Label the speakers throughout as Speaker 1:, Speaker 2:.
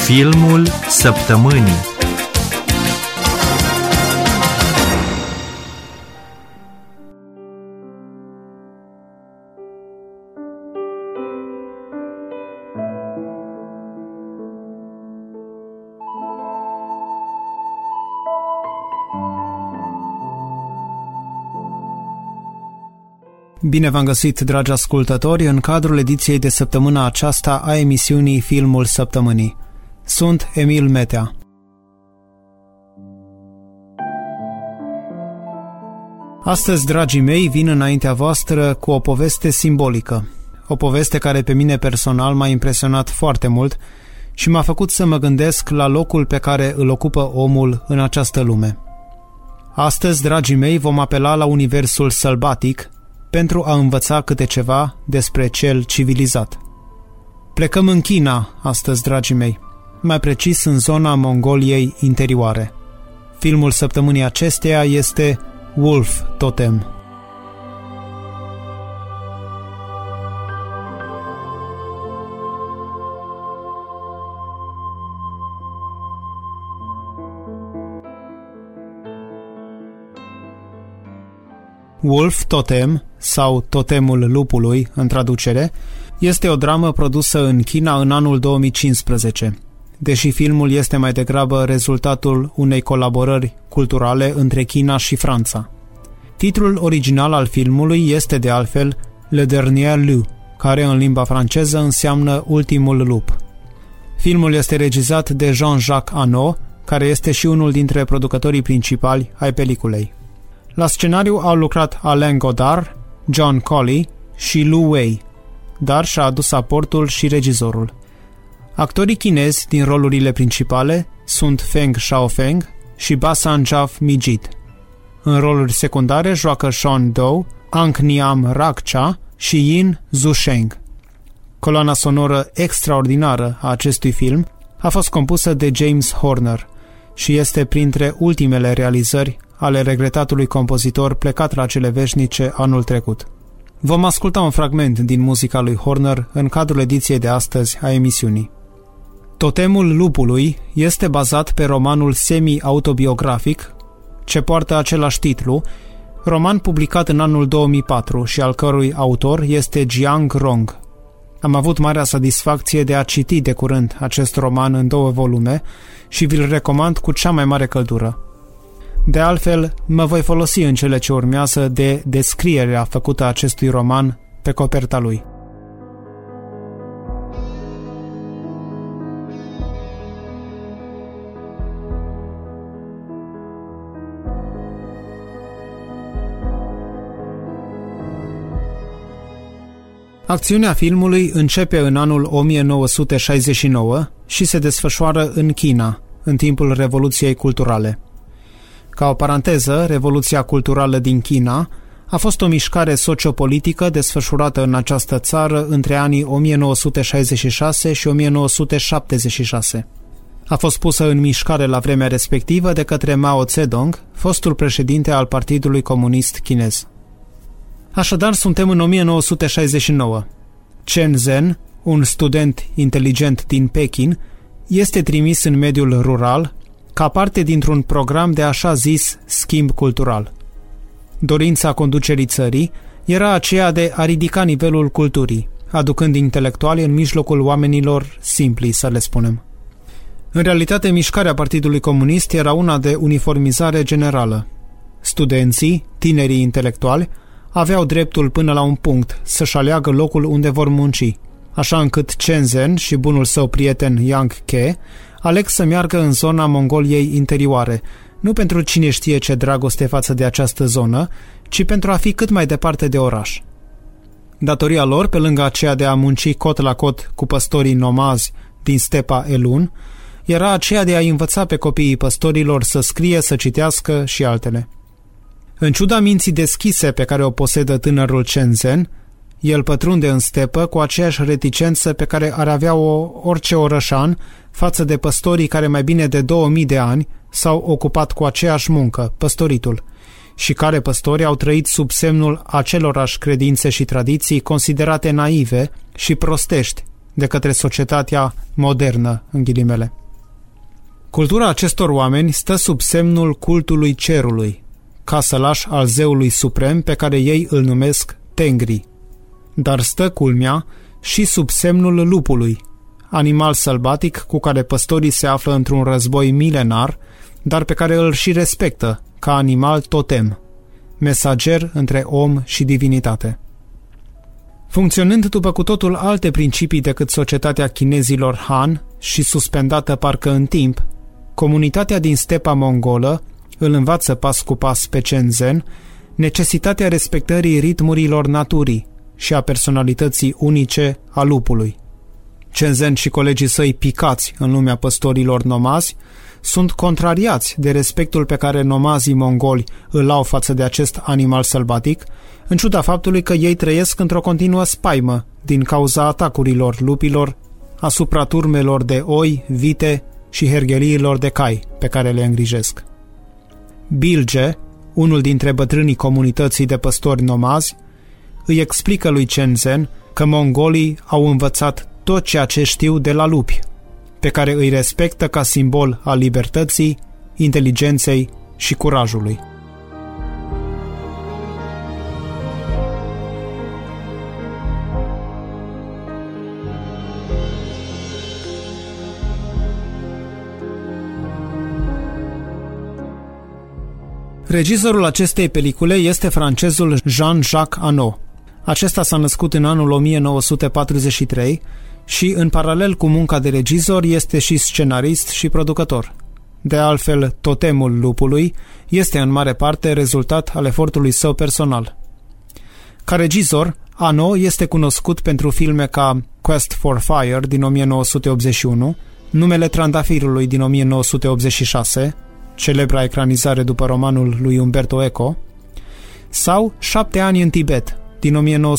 Speaker 1: Filmul săptămânii.
Speaker 2: Bine v-am găsit, dragi ascultători, în cadrul ediției de săptămâna aceasta a emisiunii Filmul Săptămânii. Sunt Emil Metea. Astăzi, dragii mei, vin înaintea voastră cu o poveste simbolică. O poveste care pe mine personal m-a impresionat foarte mult și m-a făcut să mă gândesc la locul pe care îl ocupă omul în această lume. Astăzi, dragii mei, vom apela la universul sălbatic pentru a învăța câte ceva despre cel civilizat. Plecăm în China astăzi, dragii mei, mai precis în zona Mongoliei interioare. Filmul săptămânii acesteia este Wolf Totem. Wolf Totem, sau Totemul lupului, în traducere, este o dramă produsă în China în anul 2015, deși filmul este mai degrabă rezultatul unei colaborări culturale între China și Franța. Titlul original al filmului este de altfel Le Dernier Loup, care în limba franceză înseamnă Ultimul lup. Filmul este regizat de Jean-Jacques Annaud, care este și unul dintre producătorii principali ai peliculei. La scenariu au lucrat Alain Godard, John Colley și Lu Wei, dar și-a adus aportul și regizorul. Actorii chinezi din rolurile principale sunt Feng Xiaofeng și Basan Jaf Mijit. În roluri secundare joacă Sean Dou, Ang Niam Rakcha și Yin Zusheng. Coloana sonoră extraordinară a acestui film a fost compusă de James Horner și este printre ultimele realizări ale regretatului compozitor plecat la cele veșnice anul trecut. Vom asculta un fragment din muzica lui Horner în cadrul ediției de astăzi a emisiunii. Totemul lupului este bazat pe romanul semi-autobiografic ce poartă același titlu, roman publicat în anul 2004 și al cărui autor este Jiang Rong. Am avut marea satisfacție de a citi de curând acest roman în 2 volume și vi-l recomand cu cea mai mare căldură. De altfel, mă voi folosi în cele ce urmează de descrierea făcută a acestui roman pe coperta lui. Acțiunea filmului începe în anul 1969 și se desfășoară în China, în timpul Revoluției Culturale. Ca o paranteză, Revoluția Culturală din China a fost o mișcare sociopolitică desfășurată în această țară între anii 1966 și 1976. A fost pusă în mișcare la vremea respectivă de către Mao Zedong, fostul președinte al Partidului Comunist Chinez. Așadar, suntem în 1969. Chen Zhen, un student inteligent din Pekin, este trimis în mediul rural ca parte dintr-un program de așa zis schimb cultural. Dorința conducerii țării era aceea de a ridica nivelul culturii, aducând intelectuali în mijlocul oamenilor simpli, să le spunem. În realitate, mișcarea Partidului Comunist era una de uniformizare generală. Studenții, tinerii intelectuali, aveau dreptul până la un punct să-și aleagă locul unde vor munci, așa încât Chen Zhen și bunul său prieten Yang Ke aleg să meargă în zona Mongoliei interioare, nu pentru cine știe ce dragoste față de această zonă, ci pentru a fi cât mai departe de oraș. Datoria lor, pe lângă aceea de a munci cot la cot cu păstorii nomazi din stepa Elun, era aceea de a învăța pe copiii păstorilor să scrie, să citească și altele. În ciuda minții deschise pe care o posedă tânărul Chen Zhen, el pătrunde în stepă cu aceeași reticență pe care ar avea-o orice orășan față de păstorii care mai bine de 2000 de ani s-au ocupat cu aceeași muncă, păstoritul, și care păstori au trăit sub semnul acelorași credințe și tradiții considerate naive și prostești de către societatea modernă, în ghilimele. Cultura acestor oameni stă sub semnul cultului cerului, casălaș al zeului suprem pe care ei îl numesc Tengri. Dar stă, culmea, și sub semnul lupului, animal sălbatic cu care păstorii se află într-un război milenar, dar pe care îl și respectă ca animal totem, mesager între om și divinitate. Funcționând după cu totul alte principii decât societatea chinezilor Han și suspendată parcă în timp, comunitatea din stepa mongolă îl învață pas cu pas pe Shenzhen necesitatea respectării ritmurilor naturii și a personalității unice a lupului. Shenzhen și colegii săi picați în lumea păstorilor nomazi sunt contrariați de respectul pe care nomazii mongoli îl au față de acest animal sălbatic, în ciuda faptului că ei trăiesc într-o continuă spaimă din cauza atacurilor lupilor asupra turmelor de oi, vite și hergheliilor de cai pe care le îngrijesc. Bilge, unul dintre bătrânii comunității de păstori nomazi, îi explică lui Shenzhen că mongolii au învățat tot ceea ce știu de la lupi, pe care îi respectă ca simbol al libertății, inteligenței și curajului. Regizorul acestei pelicule este francezul Jean-Jacques Annaud. Acesta s-a născut în anul 1943 și, în paralel cu munca de regizor, este și scenarist și producător. De altfel, Totemul lupului este în mare parte rezultat al efortului său personal. Ca regizor, Annaud este cunoscut pentru filme ca Quest for Fire din 1981, Numele Trandafirului din 1986, celebra ecranizare după romanul lui Umberto Eco, sau 7 ani în Tibet din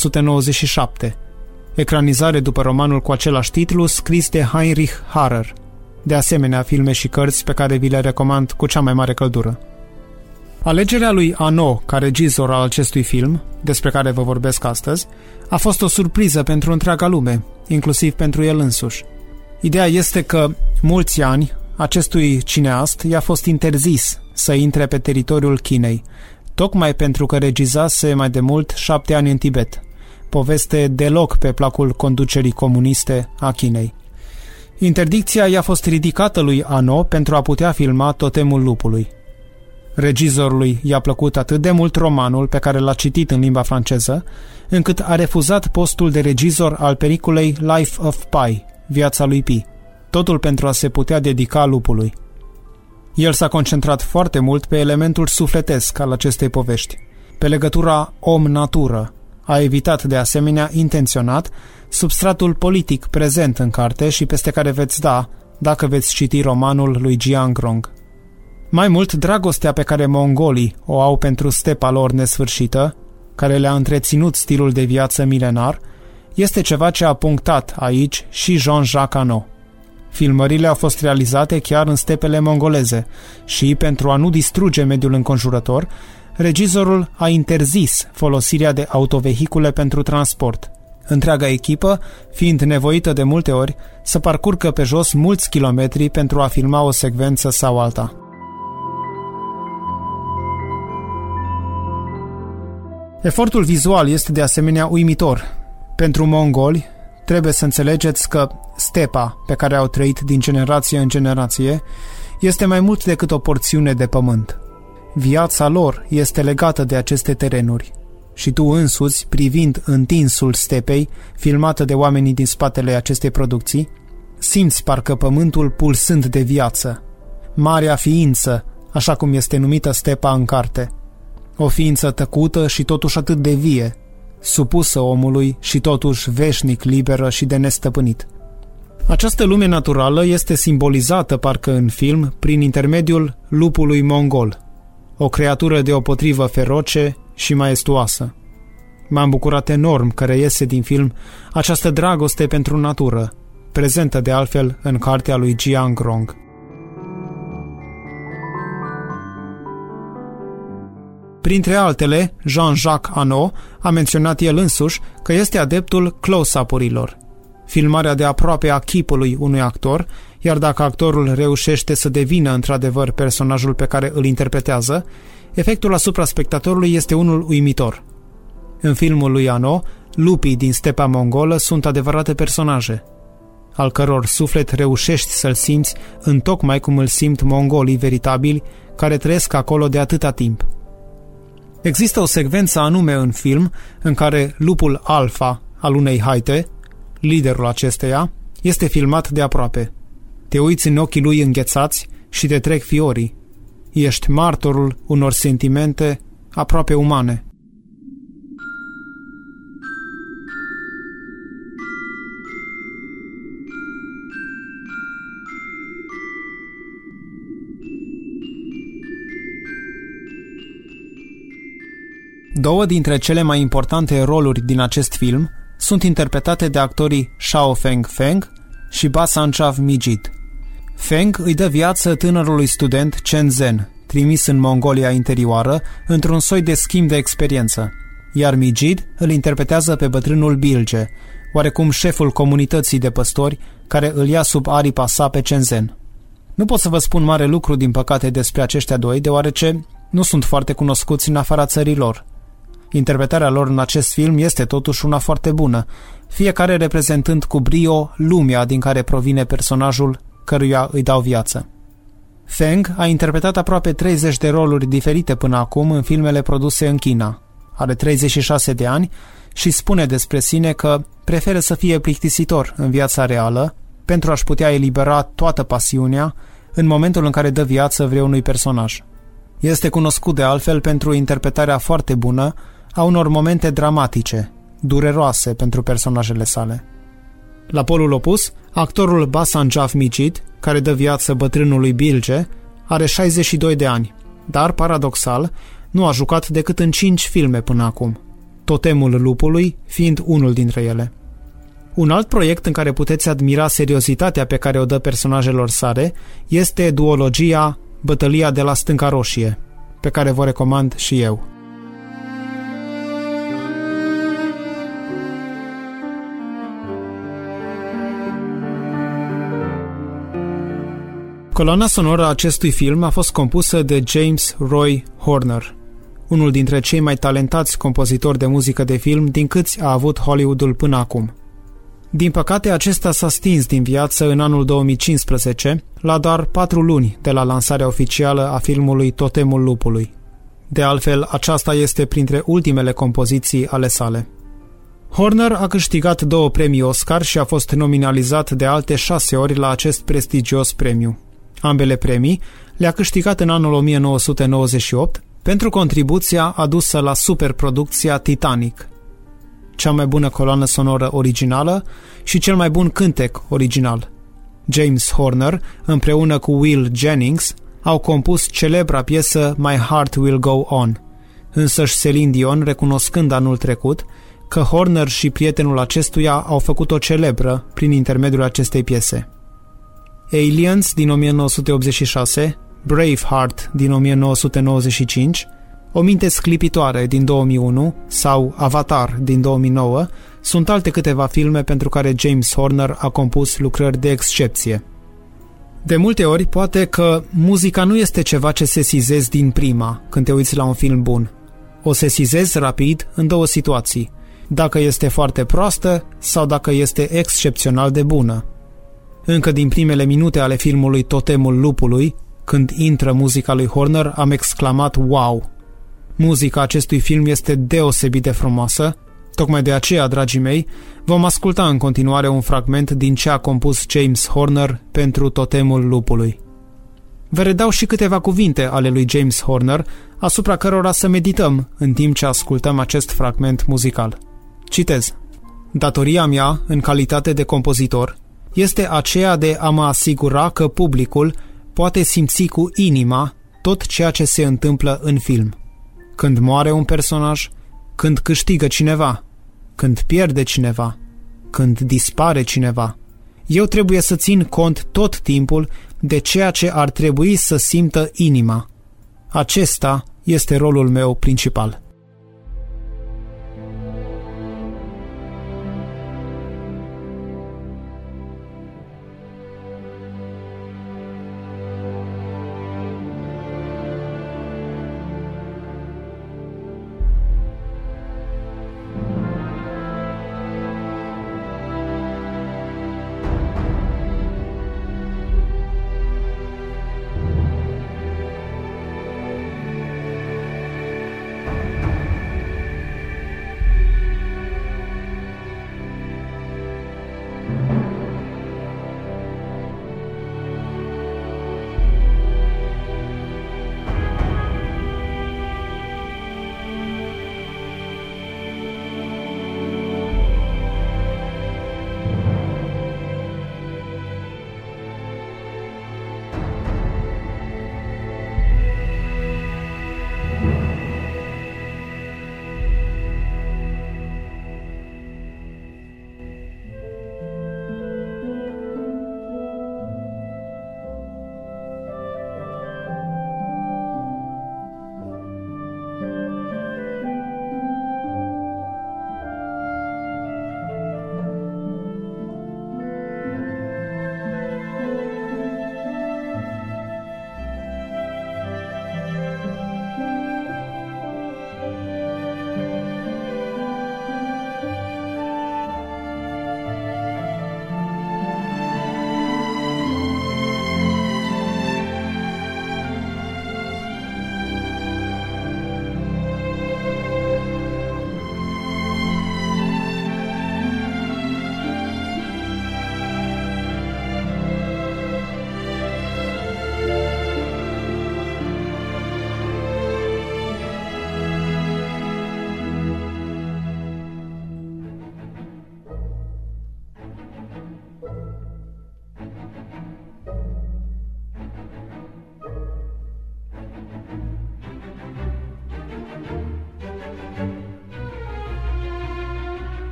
Speaker 2: 1997, ecranizare după romanul cu același titlu scris de Heinrich Harrer. De asemenea, filme și cărți pe care vi le recomand cu cea mai mare căldură. Alegerea lui Annaud ca regizor al acestui film, despre care vă vorbesc astăzi, a fost o surpriză pentru întreaga lume, inclusiv pentru el însuși. Ideea este că, mulți ani, acestui cineast i-a fost interzis să intre pe teritoriul Chinei, tocmai pentru că regizase mai de mult 7 ani în Tibet, poveste deloc pe placul conducerii comuniste a Chinei. Interdicția i-a fost ridicată lui Annaud pentru a putea filma Totemul lupului. Regizorului i-a plăcut atât de mult romanul pe care l-a citit în limba franceză, încât a refuzat postul de regizor al peliculei Life of Pi, Viața lui Pi, totul pentru a se putea dedica lupului. El s-a concentrat foarte mult pe elementul sufletesc al acestei povești, pe legătura om-natură. A evitat de asemenea intenționat substratul politic prezent în carte și peste care veți da dacă veți citi romanul lui Jiang Rong. Mai mult, dragostea pe care mongolii o au pentru stepa lor nesfârșită, care le-a întreținut stilul de viață milenar, este ceva ce a punctat aici și Jean-Jacques Annaud. Filmările au fost realizate chiar în stepele mongoleze și, pentru a nu distruge mediul înconjurător, regizorul a interzis folosirea de autovehicule pentru transport, întreaga echipă fiind nevoită de multe ori să parcurgă pe jos mulți kilometri pentru a filma o secvență sau alta. Efortul vizual este de asemenea uimitor. Pentru mongoli, trebuie să înțelegeți că stepa pe care au trăit din generație în generație este mai mult decât o porțiune de pământ. Viața lor este legată de aceste terenuri și tu însuți, privind întinsul stepei, filmată de oamenii din spatele acestei producții, simți parcă pământul pulsând de viață. Marea ființă, așa cum este numită stepa în carte. O ființă tăcută și totuși atât de vie, supusă omului și totuși veșnic liberă și de nestăpânit. Această lume naturală este simbolizată parcă în film prin intermediul lupului mongol, o creatură deopotrivă feroce și maestuoasă. M-am bucurat enorm că reiese din film această dragoste pentru natură, prezentă de altfel în cartea lui Jiang Rong. Printre altele, Jean-Jacques Annaud a menționat el însuși că este adeptul close-up-urilor. filmarea de aproape a chipului unui actor, iar dacă actorul reușește să devină într-adevăr personajul pe care îl interpretează, efectul asupra spectatorului este unul uimitor. În filmul lui Ano, lupii din stepa mongolă sunt adevărate personaje, al căror suflet reușești să-l simți întocmai cum îl simt mongolii veritabili care trăiesc acolo de atâta timp. Există o secvență anume în film în care lupul alfa al unei haite, liderul acesteia, este filmat de aproape. Te uiți în ochii lui înghețați și te trec fiorii. Ești martorul unor sentimente aproape umane. Două dintre cele mai importante roluri din acest film sunt interpretate de actorii Shao Feng și Basanjav Mijit. Feng îi dă viață tânărului student Chen Zhen, trimis în Mongolia interioară într-un soi de schimb de experiență, iar Mijit îl interpretează pe bătrânul Bilge, oarecum șeful comunității de păstori care îl ia sub aripa sa pe Chen Zhen. Nu pot să vă spun mare lucru, din păcate, despre aceștia doi, deoarece nu sunt foarte cunoscuți în afara țării lor. Interpretarea lor în acest film este totuși una foarte bună, fiecare reprezentând cu brio lumea din care provine personajul căruia îi dau viață. Feng a interpretat aproape 30 de roluri diferite până acum în filmele produse în China. Are 36 de ani și spune despre sine că preferă să fie plictisitor în viața reală pentru a-și putea elibera toată pasiunea în momentul în care dă viață vreunui personaj. Este cunoscut de altfel pentru interpretarea foarte bună a unor momente dramatice, dureroase pentru personajele sale. La polul opus, actorul Basanjav Mijit, care dă viață bătrânului Bilge, are 62 de ani, dar, paradoxal, nu a jucat decât în 5 filme până acum, Totemul lupului fiind unul dintre ele. Un alt proiect în care puteți admira seriozitatea pe care o dă personajelor sale este duologia Bătălia de la Stânca Roșie, pe care vă recomand și eu. Coloana sonoră a acestui film a fost compusă de James Roy Horner, unul dintre cei mai talentați compozitori de muzică de film din câți a avut Hollywoodul până acum. Din păcate, acesta s-a stins din viață în anul 2015, la doar 4 luni de la lansarea oficială a filmului Totemul lupului. De altfel, aceasta este printre ultimele compoziții ale sale. Horner a câștigat 2 premii Oscar și a fost nominalizat de alte 6 ori la acest prestigios premiu. Ambele premii le-a câștigat în anul 1998 pentru contribuția adusă la superproducția Titanic, cea mai bună coloană sonoră originală și cel mai bun cântec original. James Horner, împreună cu Will Jennings, au compus celebra piesă My Heart Will Go On, însăși Celine Dion recunoscând anul trecut că Horner și prietenul acestuia au făcut-o celebră prin intermediul acestei piese. Aliens din 1986, Braveheart din 1995, O minte sclipitoare din 2001 sau Avatar din 2009 sunt alte câteva filme pentru care James Horner a compus lucrări de excepție. De multe ori, poate că muzica nu este ceva ce sesizezi din prima când te uiți la un film bun. O sesizezi rapid în 2 situații, dacă este foarte proastă sau dacă este excepțional de bună. Încă din primele minute ale filmului Totemul lupului, când intră muzica lui Horner, am exclamat wow! Muzica acestui film este deosebit de frumoasă, tocmai de aceea, dragii mei, vom asculta în continuare un fragment din ce a compus James Horner pentru Totemul lupului. Vă redau și câteva cuvinte ale lui James Horner, asupra cărora să medităm în timp ce ascultăm acest fragment muzical. Citez: Datoria mea, în calitate de compozitor, este aceea de a mă asigura că publicul poate simți cu inima tot ceea ce se întâmplă în film. Când moare un personaj, când câștigă cineva, când pierde cineva, când dispare cineva, eu trebuie să țin cont tot timpul de ceea ce ar trebui să simtă inima. Acesta este rolul meu principal.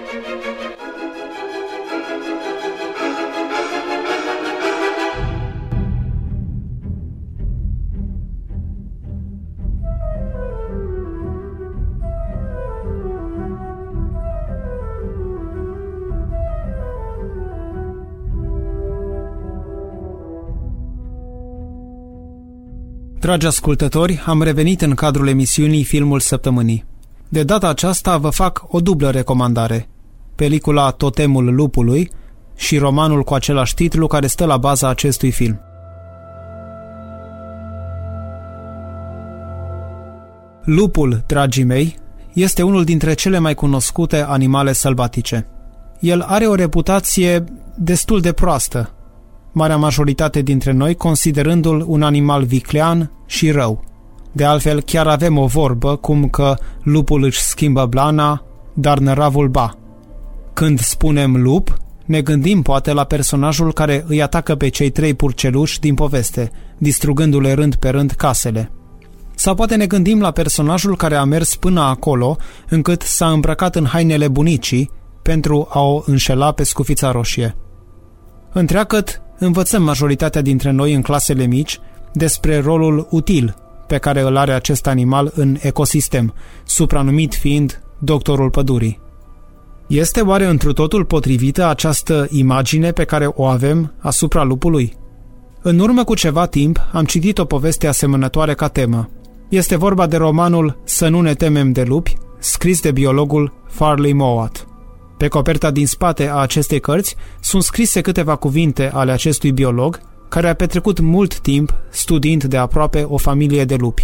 Speaker 2: Dragi ascultători, am revenit în cadrul emisiunii Filmul Săptămânii. De data aceasta vă fac o dublă recomandare: pelicula Totemul lupului și romanul cu același titlu care stă la baza acestui film. Lupul, dragii mei, este unul dintre cele mai cunoscute animale sălbatice. El are o reputație destul de proastă, marea majoritate dintre noi considerându-l un animal viclean și rău. De altfel, chiar avem o vorbă cum că lupul își schimbă blana, dar năravul ba. Când spunem lup, ne gândim poate la personajul care îi atacă pe cei 3 purceluși din poveste, distrugându-le rând pe rând casele. Sau poate ne gândim la personajul care a mers până acolo încât s-a îmbrăcat în hainele bunicii pentru a o înșela pe Scufița Roșie. Întreagăt, învățăm majoritatea dintre noi în clasele mici despre rolul util pe care îl are acest animal în ecosistem, supranumit fiind doctorul pădurii. Este oare întru totul potrivită această imagine pe care o avem asupra lupului? În urmă cu ceva timp am citit o poveste asemănătoare ca temă. Este vorba de romanul Să nu ne temem de lupi, scris de biologul Farley Mowat. Pe coperta din spate a acestei cărți sunt scrise câteva cuvinte ale acestui biolog, care a petrecut mult timp studiind de aproape o familie de lupi.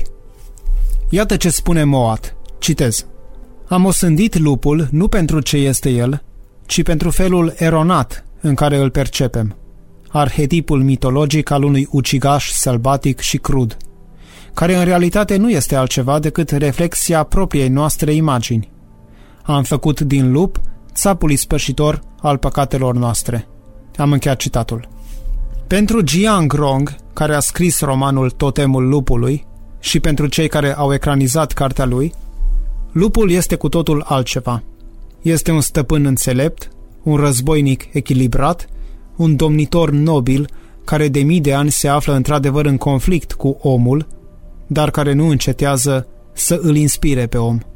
Speaker 2: Iată ce spune Mowat. Citez: Am osândit lupul nu pentru ce este el, ci pentru felul eronat în care îl percepem, arhetipul mitologic al unui ucigaș sălbatic și crud, care în realitate nu este altceva decât reflexia propriei noastre imagini. Am făcut din lup țapul ispășitor al păcatelor noastre. Am încheiat citatul. Pentru Jiang Rong, care a scris romanul Totemul lupului, și pentru cei care au ecranizat cartea lui, lupul este cu totul altceva. Este un stăpân înțelept, un războinic echilibrat, un domnitor nobil care de mii de ani se află într-adevăr în conflict cu omul, dar care nu încetează să îl inspire pe om.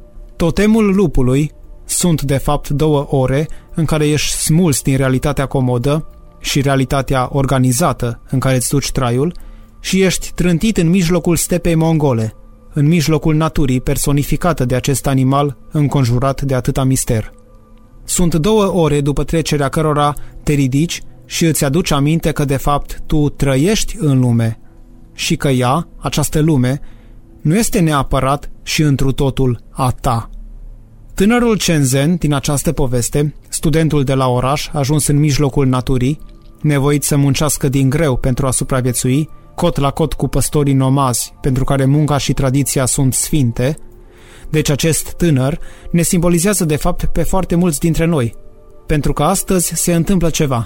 Speaker 2: Totemul lupului sunt de fapt 2 ore în care ești smuls din realitatea comodă și realitatea organizată în care îți duci traiul și ești trântit în mijlocul stepei mongole, în mijlocul naturii personificată de acest animal înconjurat de atâta mister. Sunt 2 ore după trecerea cărora te ridici și îți aduci aminte că de fapt tu trăiești în lume și că ea, această lume, nu este neapărat și întru totul a ta. Tânărul Shenzhen din această poveste, studentul de la oraș ajuns în mijlocul naturii, nevoit să muncească din greu pentru a supraviețui, cot la cot cu păstorii nomazi, pentru care munca și tradiția sunt sfinte, deci acest tânăr ne simbolizează de fapt pe foarte mulți dintre noi, pentru că astăzi se întâmplă ceva.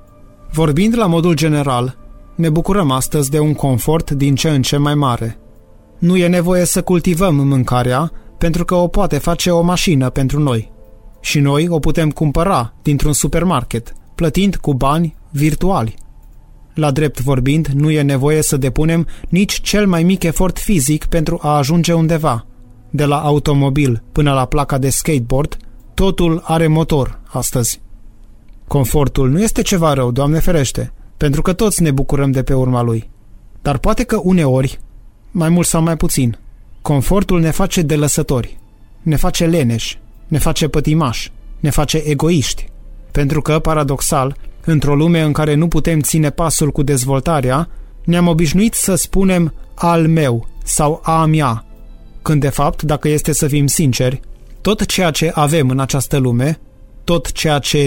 Speaker 2: Vorbind la modul general, ne bucurăm astăzi de un confort din ce în ce mai mare. Nu e nevoie să cultivăm mâncarea, pentru că o poate face o mașină pentru noi. Și noi o putem cumpăra dintr-un supermarket, plătind cu bani virtuali. La drept vorbind, nu e nevoie să depunem nici cel mai mic efort fizic pentru a ajunge undeva. De la automobil până la placa de skateboard, totul are motor astăzi. Confortul nu este ceva rău, Doamne ferește, pentru că toți ne bucurăm de pe urma lui. Dar poate că uneori, mai mult sau mai puțin, confortul ne face delăsători, ne face leneși, ne face pătimași, ne face egoiști, pentru că, paradoxal, într-o lume în care nu putem ține pasul cu dezvoltarea, ne-am obișnuit să spunem al meu sau a mea, când de fapt, dacă este să fim sinceri, tot ceea ce avem în această lume, tot ceea ce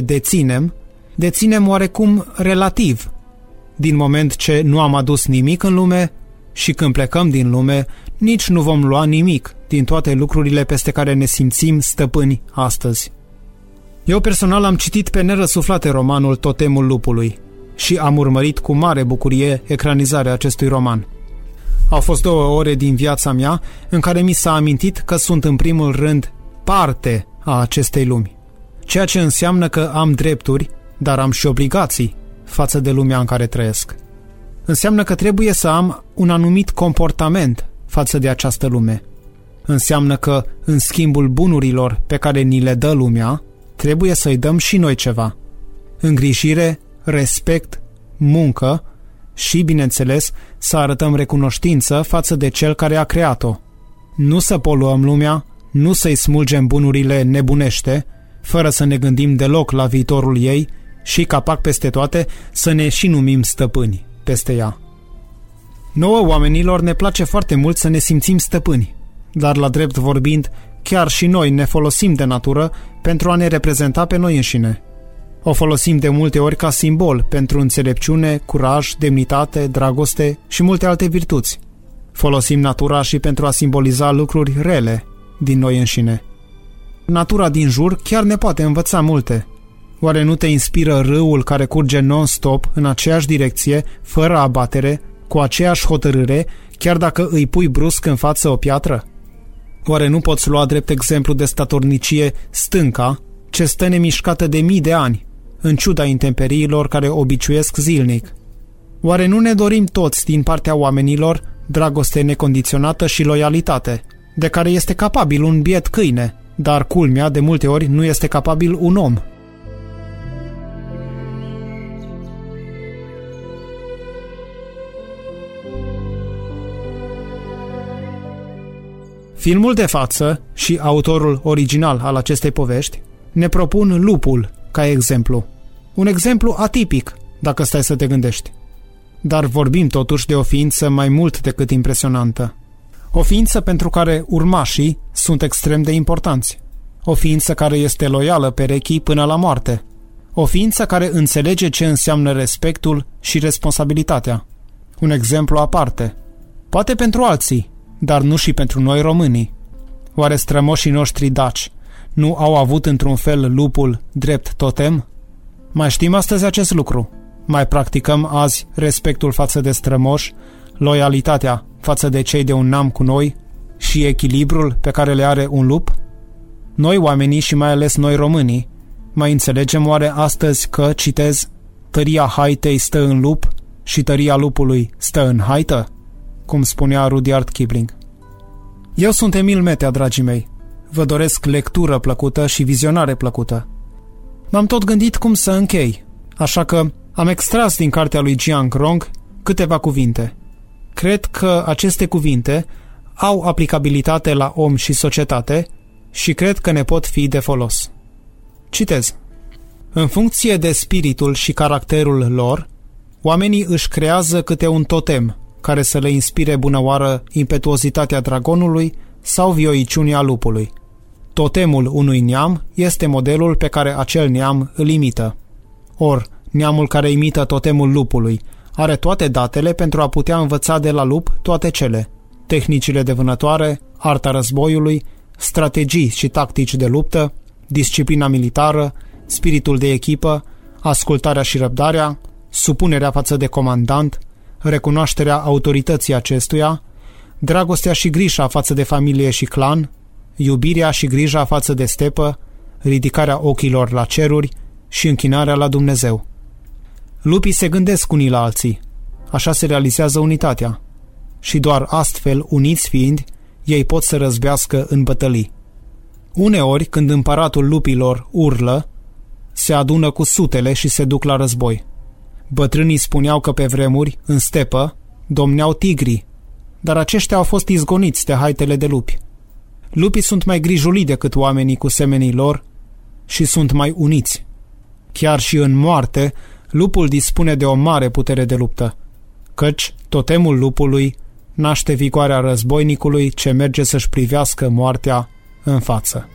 Speaker 2: deținem oarecum relativ, din moment ce nu am adus nimic în lume și când plecăm din lume, nici nu vom lua nimic din toate lucrurile peste care ne simțim stăpâni astăzi. Eu personal am citit pe nerăsuflate romanul Totemul lupului și am urmărit cu mare bucurie ecranizarea acestui roman. Au fost 2 ore din viața mea în care mi s-a amintit că sunt în primul rând parte a acestei lumi. ceea ce înseamnă că am drepturi, dar am și obligații față de lumea în care trăiesc. Înseamnă că trebuie să am un anumit comportament față de această lume. Înseamnă că, în schimbul bunurilor pe care ni le dă lumea, trebuie să-i dăm și noi ceva. Îngrijire, respect, muncă și, bineînțeles, să arătăm recunoștință față de cel care a creat-o. Nu să poluăm lumea, nu să-i smulgem bunurile nebunește, fără să ne gândim deloc la viitorul ei și, capac peste toate, să ne și numim stăpâni peste ea. Nouă, oamenilor, ne place foarte mult să ne simțim stăpâni, dar, la drept vorbind, chiar și noi ne folosim de natură pentru a ne reprezenta pe noi înșine. O folosim de multe ori ca simbol pentru înțelepciune, curaj, demnitate, dragoste și multe alte virtuți. Folosim natura și pentru a simboliza lucruri rele din noi înșine. Natura din jur chiar ne poate învăța multe. Oare nu te inspiră râul care curge non-stop în aceeași direcție, fără abatere, cu aceeași hotărâre, chiar dacă îi pui brusc în față o piatră? Oare nu poți lua drept exemplu de statornicie stânca, ce stă nemișcată de mii de ani, în ciuda intemperiilor care obiciuiesc zilnic? Oare nu ne dorim toți din partea oamenilor dragoste necondiționată și loialitate, de care este capabil un biet câine, dar culmea de multe ori nu este capabil un om? Filmul de față și autorul original al acestei povești ne propun lupul ca exemplu. Un exemplu atipic, dacă stai să te gândești. Dar vorbim totuși de o ființă mai mult decât impresionantă. O ființă pentru care urmașii sunt extrem de importanți. O ființă care este loială perechii până la moarte. O ființă care înțelege ce înseamnă respectul și responsabilitatea. Un exemplu aparte. Poate pentru alții, dar nu și pentru noi românii. Oare strămoșii noștri daci nu au avut într-un fel lupul drept totem? Mai știm astăzi acest lucru? Mai practicăm azi respectul față de strămoși, loialitatea față de cei de un neam cu noi și echilibrul pe care le are un lup? Noi oamenii și mai ales noi românii mai înțelegem oare astăzi că, citez, tăria haitei stă în lup și tăria lupului stă în haită? Cum spunea Rudyard Kipling. Eu sunt Emil Metea, dragii mei. Vă doresc lectură plăcută și vizionare plăcută. M-am tot gândit cum să închei, așa că am extras din cartea lui Jiang Rong câteva cuvinte. Cred că aceste cuvinte au aplicabilitate la om și societate și cred că ne pot fi de folos. Citez. În funcție de spiritul și caracterul lor, oamenii își creează câte un totem care să le inspire bunăoară impetuozitatea dragonului sau vioiciunea lupului. Totemul unui neam este modelul pe care acel neam îl imită. Or, neamul care imită totemul lupului are toate datele pentru a putea învăța de la lup toate cele: tehnicile de vânătoare, arta războiului, strategii și tactici de luptă, disciplina militară, spiritul de echipă, ascultarea și răbdarea, supunerea față de comandant, recunoașterea autorității acestuia, dragostea și grija față de familie și clan, iubirea și grija față de stepă, ridicarea ochilor la ceruri și închinarea la Dumnezeu. Lupii se gândesc unii la alții, așa se realizează unitatea, și doar astfel, uniți fiind, ei pot să răzbească în bătălii. Uneori, când împăratul lupilor urlă, se adună cu sutele și se duc la război. Bătrânii spuneau că pe vremuri, în stepă, domneau tigrii, dar aceștia au fost izgoniți de haitele de lupi. Lupii sunt mai grijuli decât oamenii cu semenii lor și sunt mai uniți. Chiar și în moarte, lupul dispune de o mare putere de luptă, căci totemul lupului naște vigoarea războinicului ce merge să-și privească moartea în față.